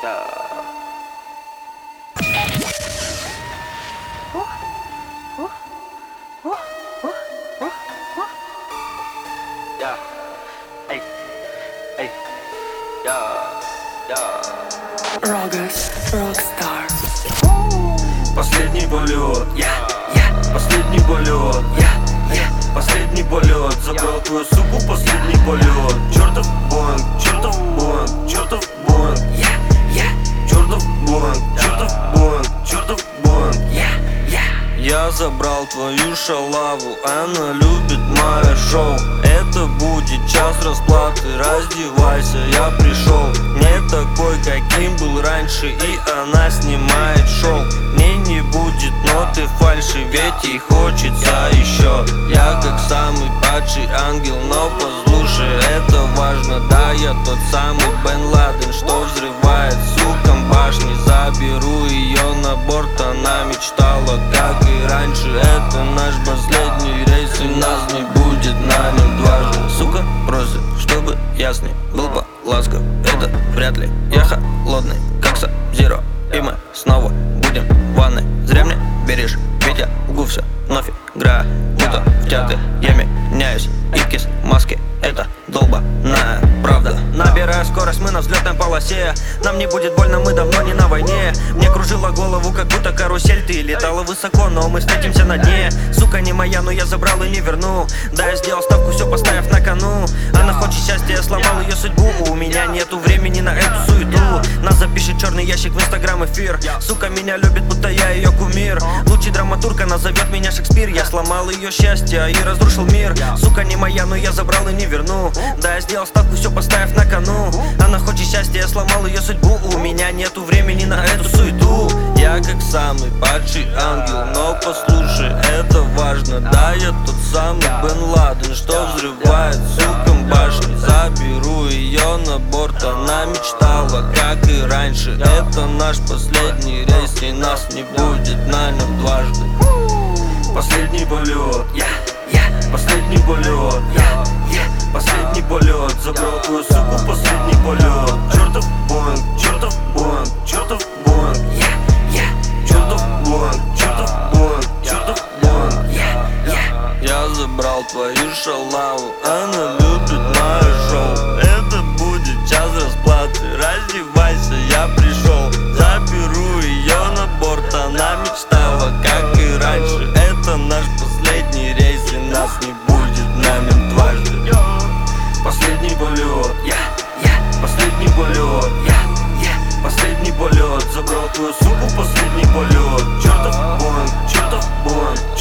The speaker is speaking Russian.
Рогас, Рокстар. Последний полет, последний полет, последний полет. Забрал твою суку, последний полет. Чертов Боинг, чертов Боинг, чертов Боинг, чертов Боинг, чертов Боинг, чертов Боинг. Я забрал твою шалаву, она любит мое шоу. Это будет час расплаты, раздевайся, я пришел. Не такой, каким был раньше, и она снимает шоу. Мне не будет ноты фальши, ведь ей хочется еще. Я как самый падший ангел, но послушай, это важно. Да, я тот самый Бен Ладен, что взрывает сукам башни. Заберу ее на борт, она мечтала, как и раньше. Это наш последний рейс, и нас не будет на нем дважды. Сука просит, чтобы я с ней был бы ласков. Это вряд ли, я холодный, как Саб-Зиро. И мы снова будем в ванной. Зря мне берешь, ведь я лгу все вновь играю, будто в театре. Я меняюсь, икис, маски, это долбаная правда. Набирая скорость, мы на взлетной полосе. Нам не будет больно, мы давно не на войне. Мне кружило голову, как будто карусель. Ты летала высоко, но мы встретимся на дне. Сука не моя, но я забрал и не верну. Да, я сделал ставку, все поставив на кону. Она хочет счастья, я сломал ее судьбу. У меня нету времени на эту суету. Нас запишет черный ящик в инстаграм эфир. Сука меня любит, будто я ее кумир. Лучший драматург, она зовет меня Шекспир. Я сломал ее счастье и разрушил мир. Сука не моя, но я забрал и не верну. Да, я сделал ставку, все поставив на кону. Она хочет счастья, я сломал ее судьбу. У меня нету времени на эту суету. Я как самый падший ангел, но послушай, это важно. Да, я тот самый Бен Ладен, что взрывает сукам башни. Заберу ее на борт, она мечтала, как и раньше. Это наш последний рейс, и нас не будет на нем дважды. Последний полет, последний полет, последний полет. Забрал твою суку, последний полет. Чертов Боинг, чертов Боинг, чертов Боинг, чертов Боинг, чертов Боинг, чертов Боинг. Я забрал твою шалаву, она любит мое шоу. Это будет час расплаты, раздевайся, я пришел. Заберу ее на борт, она мечтала, как и раньше. Это наш последний рейс, и нас не будет на нем дважды. Последний полет, последний полет, последний полет. Забрал твою суку, последний полет. Чертов Боинг, чертов Боинг,